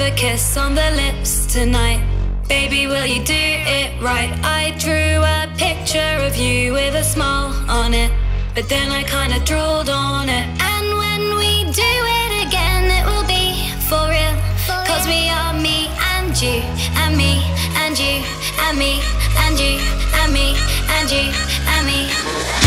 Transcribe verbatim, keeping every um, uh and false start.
a kiss on the lips tonight. Baby, will you do it right? I drew a picture of you with a smile on it, but then I kinda drooled on it. And when we do it again, it will be for real, cause we are me and you, and me and you, and me and you, and me and you, and me.